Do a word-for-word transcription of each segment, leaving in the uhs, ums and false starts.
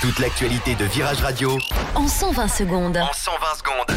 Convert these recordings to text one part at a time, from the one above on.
Toute l'actualité de Virage Radio en cent vingt secondes. En cent vingt secondes.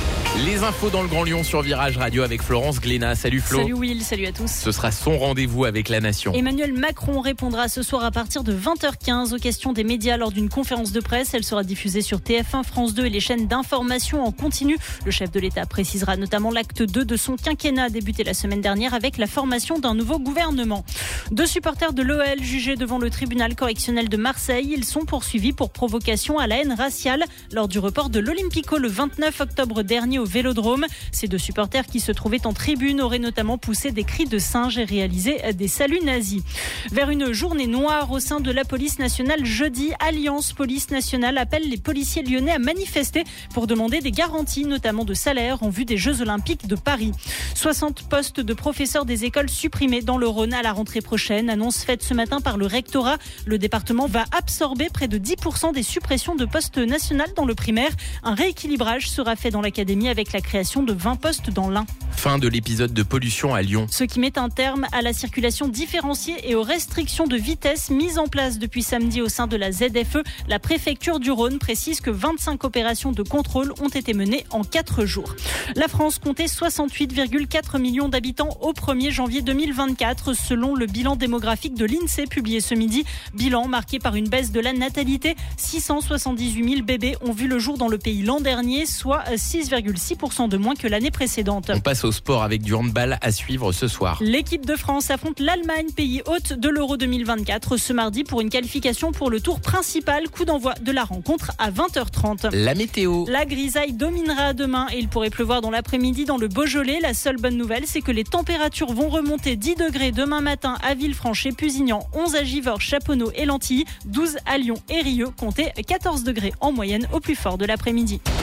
Les infos dans le Grand Lyon sur Virage Radio avec Florence Glénat. Salut Flo. Salut Will, salut à tous. Ce sera son rendez-vous avec la nation. Emmanuel Macron répondra ce soir à partir de vingt heures quinze aux questions des médias lors d'une conférence de presse. Elle sera diffusée sur T F un, France deux et les chaînes d'information en continu. Le chef de l'État précisera notamment l'acte deux de son quinquennat débuté la semaine dernière avec la formation d'un nouveau gouvernement. Deux supporters de l'O L jugés devant le tribunal correctionnel de Marseille. Ils sont poursuivis pour provocation à la haine raciale lors du report de l'Olympico le vingt-neuf octobre dernier au Vélodrome. Ces deux supporters qui se trouvaient en tribune auraient notamment poussé des cris de singe et réalisé des saluts nazis. Vers une journée noire au sein de la police nationale jeudi, Alliance Police Nationale appelle les policiers lyonnais à manifester pour demander des garanties, notamment de salaire en vue des Jeux Olympiques de Paris. soixante postes de professeurs des écoles supprimés dans le Rhône à la rentrée prochaine. Annonce faite ce matin par le rectorat. Le département va absorber près de dix pour cent des suppressions de postes nationaux dans le primaire. Un rééquilibrage sera fait dans l'académie avec la création de vingt postes dans l'Ain. Fin de l'épisode de pollution à Lyon. Ce qui met un terme à la circulation différenciée et aux restrictions de vitesse mises en place depuis samedi au sein de la Z F E. La préfecture du Rhône précise que vingt-cinq opérations de contrôle ont été menées en quatre jours. La France comptait soixante-huit virgule quatre millions d'habitants au premier janvier deux mille vingt-quatre, selon le bilan démographique de l'INSEE publié ce midi. Bilan marqué par une baisse de la natalité. six cent soixante-dix-huit mille bébés ont vu le jour dans le pays l'an dernier, soit six virgule six pour cent de moins que l'année précédente. On passe au sport avec du handball à suivre ce soir. L'équipe de France affronte l'Allemagne, pays hôte de l'Euro deux mille vingt-quatre, ce mardi pour une qualification pour le tour principal. Coup d'envoi de la rencontre à vingt heures trente. La météo. La grisaille dominera demain et il pourrait pleuvoir dans l'après-midi dans le Beaujolais. La seule bonne nouvelle, c'est que les températures vont remonter dix degrés demain matin à Villefranche et Pusignan, onze à Givors, Chaponneau et Lantilly, douze à Lyon et Rieux, comptez quatorze degrés en moyenne au plus fort de l'après-midi.